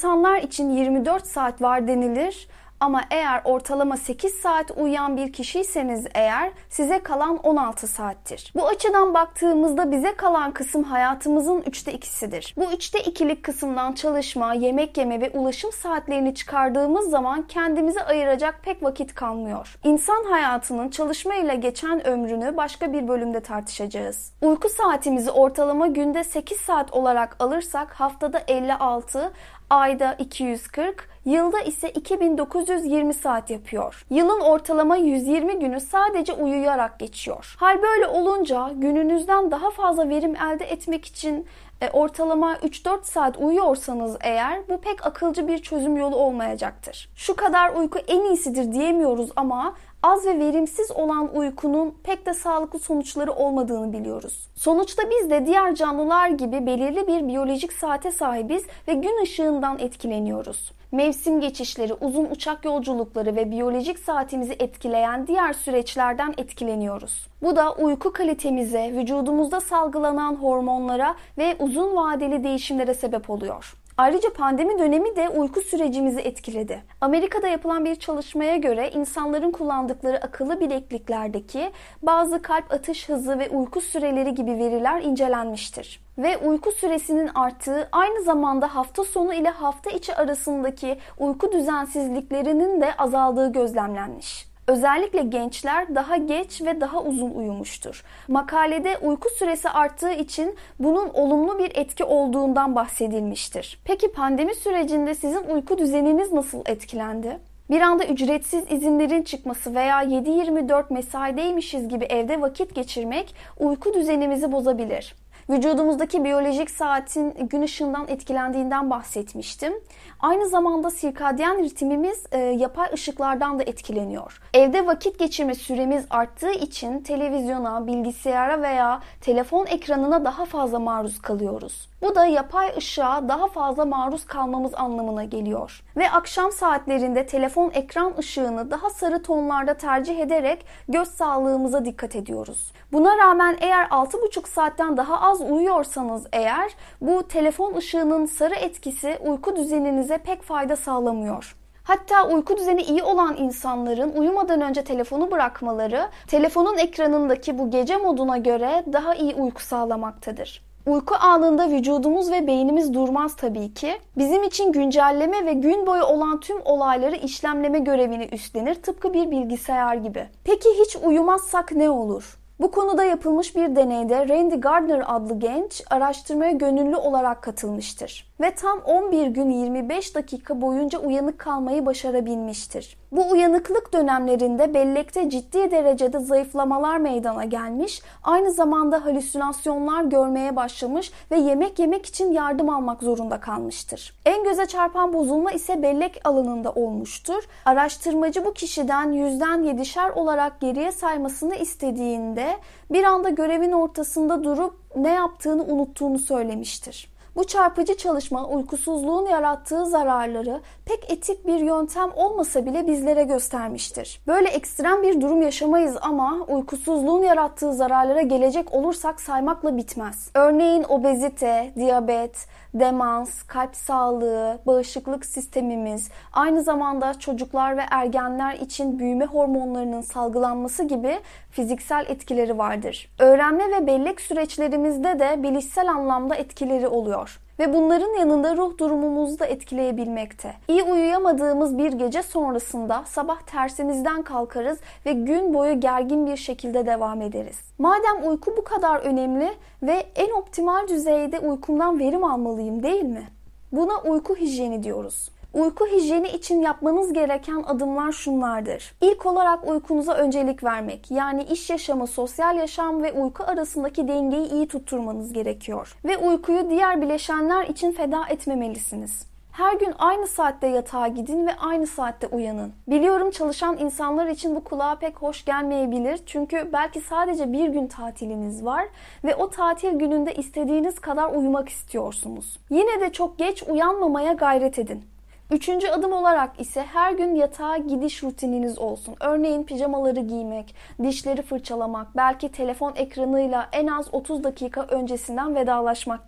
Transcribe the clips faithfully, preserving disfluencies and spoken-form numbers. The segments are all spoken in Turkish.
İnsanlar için yirmi dört saat var denilir ama eğer ortalama sekiz saat uyuyan bir kişiyseniz eğer size kalan on altı saattir. Bu açıdan baktığımızda bize kalan kısım hayatımızın üçte ikisidir. Bu üçte ikilik kısımdan çalışma, yemek yeme ve ulaşım saatlerini çıkardığımız zaman kendimize ayıracak pek vakit kalmıyor. İnsan hayatının çalışma ile geçen ömrünü başka bir bölümde tartışacağız. Uyku saatimizi ortalama günde sekiz saat olarak alırsak haftada elli altı, ayda iki yüz kırk, yılda ise iki bin dokuz yüz yirmi saat yapıyor. Yılın ortalama yüz yirmi günü sadece uyuyarak geçiyor. Hal böyle olunca gününüzden daha fazla verim elde etmek için e, ortalama üç dört saat uyuyorsanız eğer bu pek akılcı bir çözüm yolu olmayacaktır. Şu kadar uyku en iyisidir diyemiyoruz ama az ve verimsiz olan uykunun pek de sağlıklı sonuçları olmadığını biliyoruz. Sonuçta biz de diğer canlılar gibi belirli bir biyolojik saate sahibiz ve gün ışığından etkileniyoruz. Mevsim geçişleri, uzun uçak yolculukları ve biyolojik saatimizi etkileyen diğer süreçlerden etkileniyoruz. Bu da uyku kalitemize, vücudumuzda salgılanan hormonlara ve uzun vadeli değişimlere sebep oluyor. Ayrıca pandemi dönemi de uyku sürecimizi etkiledi. Amerika'da yapılan bir çalışmaya göre insanların kullandıkları akıllı bilekliklerdeki bazı kalp atış hızı ve uyku süreleri gibi veriler incelenmiştir. Ve uyku süresinin arttığı aynı zamanda hafta sonu ile hafta içi arasındaki uyku düzensizliklerinin de azaldığı gözlemlenmiş. Özellikle gençler daha geç ve daha uzun uyumuştur. Makalede uyku süresi arttığı için bunun olumlu bir etki olduğundan bahsedilmiştir. Peki pandemi sürecinde sizin uyku düzeniniz nasıl etkilendi? Bir anda ücretsiz izinlerin çıkması veya yedi yirmi dört mesaideymişiz gibi evde vakit geçirmek uyku düzenimizi bozabilir. Vücudumuzdaki biyolojik saatin gün ışığından etkilendiğinden bahsetmiştim. Aynı zamanda sirkadyen ritmimiz e, yapay ışıklardan da etkileniyor. Evde vakit geçirme süremiz arttığı için televizyona, bilgisayara veya telefon ekranına daha fazla maruz kalıyoruz. Bu da yapay ışığa daha fazla maruz kalmamız anlamına geliyor. Ve akşam saatlerinde telefon ekran ışığını daha sarı tonlarda tercih ederek göz sağlığımıza dikkat ediyoruz. Buna rağmen eğer altı buçuk saatten daha az uyuyorsanız eğer bu telefon ışığının sarı etkisi uyku düzeninize pek fayda sağlamıyor. Hatta uyku düzeni iyi olan insanların uyumadan önce telefonu bırakmaları telefonun ekranındaki bu gece moduna göre daha iyi uyku sağlamaktadır. Uyku anında vücudumuz ve beynimiz durmaz tabii ki. Bizim için güncelleme ve gün boyu olan tüm olayları işlemleme görevini üstlenir tıpkı bir bilgisayar gibi. Peki hiç uyumazsak ne olur? Bu konuda yapılmış bir deneyde Randy Gardner adlı genç araştırmaya gönüllü olarak katılmıştır. Ve tam on bir gün yirmi beş dakika boyunca uyanık kalmayı başarabilmiştir. Bu uyanıklık dönemlerinde bellekte ciddi derecede zayıflamalar meydana gelmiş, aynı zamanda halüsinasyonlar görmeye başlamış ve yemek yemek için yardım almak zorunda kalmıştır. En göze çarpan bozulma ise bellek alanında olmuştur. Araştırmacı bu kişiden yüzden yedişer olarak geriye saymasını istediğinde bir anda görevin ortasında durup ne yaptığını unuttuğunu söylemiştir. Bu çarpıcı çalışma uykusuzluğun yarattığı zararları pek etik bir yöntem olmasa bile bizlere göstermiştir. Böyle ekstrem bir durum yaşamayız ama uykusuzluğun yarattığı zararlara gelecek olursak saymakla bitmez. Örneğin obezite, diyabet, demans, kalp sağlığı, bağışıklık sistemimiz, aynı zamanda çocuklar ve ergenler için büyüme hormonlarının salgılanması gibi fiziksel etkileri vardır. Öğrenme ve bellek süreçlerimizde de bilişsel anlamda etkileri oluyor. Ve bunların yanında ruh durumumuzu da etkileyebilmekte. İyi uyuyamadığımız bir gece sonrasında sabah tersimizden kalkarız ve gün boyu gergin bir şekilde devam ederiz. Madem uyku bu kadar önemli ve en optimal düzeyde uykumdan verim almalıyım değil mi? Buna uyku hijyeni diyoruz. Uyku hijyeni için yapmanız gereken adımlar şunlardır. İlk olarak uykunuza öncelik vermek. Yani iş yaşamı, sosyal yaşam ve uyku arasındaki dengeyi iyi tutturmanız gerekiyor. Ve uykuyu diğer bileşenler için feda etmemelisiniz. Her gün aynı saatte yatağa gidin ve aynı saatte uyanın. Biliyorum çalışan insanlar için bu kulağa pek hoş gelmeyebilir. Çünkü belki sadece bir gün tatiliniz var ve o tatil gününde istediğiniz kadar uyumak istiyorsunuz. Yine de çok geç uyanmamaya gayret edin. Üçüncü adım olarak ise her gün yatağa gidiş rutininiz olsun. Örneğin pijamaları giymek, dişleri fırçalamak, belki telefon ekranıyla en az otuz dakika öncesinden vedalaşmak gibi.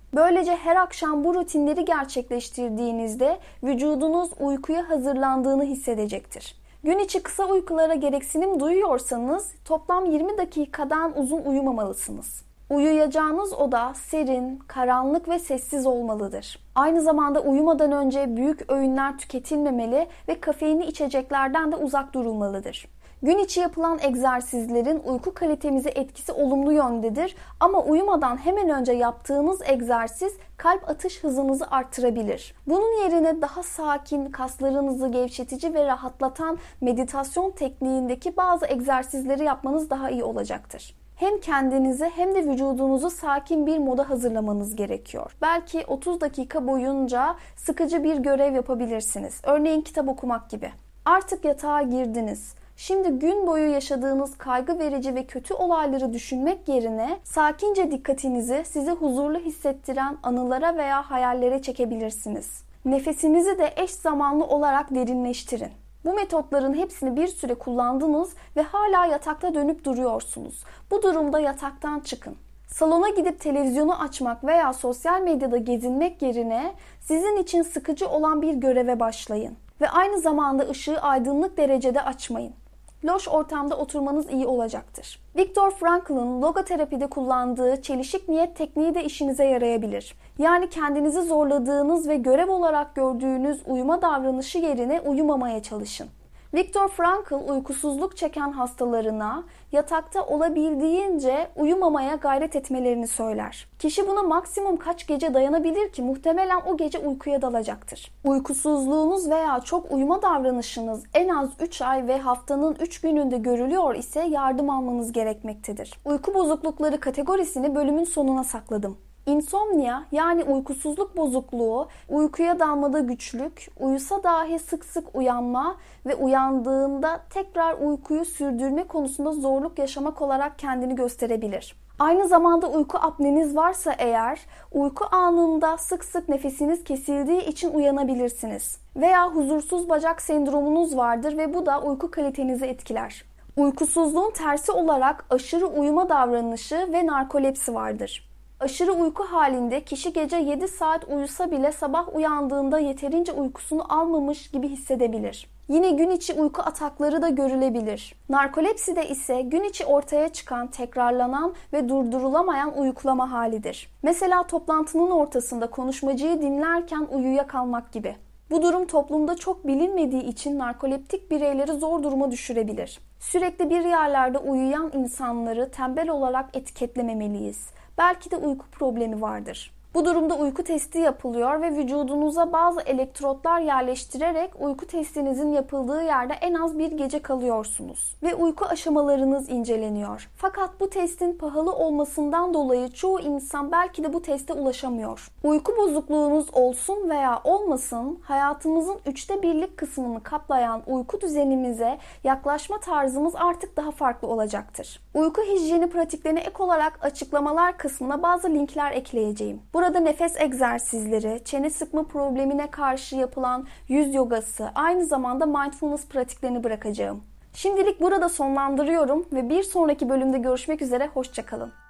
Böylece her akşam bu rutinleri gerçekleştirdiğinizde vücudunuz uykuya hazırlandığını hissedecektir. Gün içi kısa uykulara gereksinim duyuyorsanız toplam yirmi dakikadan uzun uyumamalısınız. Uyuyacağınız oda serin, karanlık ve sessiz olmalıdır. Aynı zamanda uyumadan önce büyük öğünler tüketilmemeli ve kafeinli içeceklerden de uzak durulmalıdır. Gün içi yapılan egzersizlerin uyku kalitemize etkisi olumlu yöndedir ama uyumadan hemen önce yaptığınız egzersiz kalp atış hızınızı artırabilir. Bunun yerine daha sakin, kaslarınızı gevşetici ve rahatlatan meditasyon tekniğindeki bazı egzersizleri yapmanız daha iyi olacaktır. Hem kendinizi hem de vücudunuzu sakin bir moda hazırlamanız gerekiyor. Belki otuz dakika boyunca sıkıcı bir görev yapabilirsiniz. Örneğin kitap okumak gibi. Artık yatağa girdiniz. Şimdi gün boyu yaşadığınız kaygı verici ve kötü olayları düşünmek yerine sakince dikkatinizi sizi huzurlu hissettiren anılara veya hayallere çekebilirsiniz. Nefesinizi de eş zamanlı olarak derinleştirin. Bu metotların hepsini bir süre kullandınız ve hala yatakta dönüp duruyorsunuz. Bu durumda yataktan çıkın. Salona gidip televizyonu açmak veya sosyal medyada gezinmek yerine sizin için sıkıcı olan bir göreve başlayın. Ve aynı zamanda ışığı aydınlık derecede açmayın. Loş ortamda oturmanız iyi olacaktır. Viktor Frankl'ın logoterapide kullandığı çelişik niyet tekniği de işinize yarayabilir. Yani kendinizi zorladığınız ve görev olarak gördüğünüz uyuma davranışı yerine uyumamaya çalışın. Viktor Frankl uykusuzluk çeken hastalarına yatakta olabildiğince uyumamaya gayret etmelerini söyler. Kişi buna maksimum kaç gece dayanabilir ki muhtemelen o gece uykuya dalacaktır. Uykusuzluğunuz veya çok uyuma davranışınız en az üç ay ve haftanın üç gününde görülüyor ise yardım almanız gerekmektedir. Uyku bozuklukları kategorisini bölümün sonuna sakladım. İnsomnia yani uykusuzluk bozukluğu, uykuya dalmada güçlük, uyusa dahi sık sık uyanma ve uyandığında tekrar uykuyu sürdürme konusunda zorluk yaşamak olarak kendini gösterebilir. Aynı zamanda uyku apneniz varsa eğer, uyku anında sık sık nefesiniz kesildiği için uyanabilirsiniz. Veya huzursuz bacak sendromunuz vardır ve bu da uyku kalitenizi etkiler. Uykusuzluğun tersi olarak aşırı uyuma davranışı ve narkolepsi vardır. Aşırı uyku halinde kişi gece yedi saat uyusa bile sabah uyandığında yeterince uykusunu almamış gibi hissedebilir. Yine gün içi uyku atakları da görülebilir. Narkolepside ise gün içi ortaya çıkan, tekrarlanan ve durdurulamayan uyuklama halidir. Mesela toplantının ortasında konuşmacıyı dinlerken uyuyakalmak gibi. Bu durum toplumda çok bilinmediği için narkoleptik bireyleri zor duruma düşürebilir. Sürekli bir yerlerde uyuyan insanları tembel olarak etiketlememeliyiz. Belki de uyku problemi vardır. Bu durumda uyku testi yapılıyor ve vücudunuza bazı elektrotlar yerleştirerek uyku testinizin yapıldığı yerde en az bir gece kalıyorsunuz. Ve uyku aşamalarınız inceleniyor. Fakat bu testin pahalı olmasından dolayı çoğu insan belki de bu teste ulaşamıyor. Uyku bozukluğunuz olsun veya olmasın, hayatımızın üçte birlik kısmını kaplayan uyku düzenimize yaklaşma tarzımız artık daha farklı olacaktır. Uyku hijyeni pratiklerine ek olarak açıklamalar kısmına bazı linkler ekleyeceğim. Burada nefes egzersizleri, çene sıkma problemine karşı yapılan yüz yogası, aynı zamanda mindfulness pratiklerini bırakacağım. Şimdilik burada sonlandırıyorum ve bir sonraki bölümde görüşmek üzere, hoşça kalın.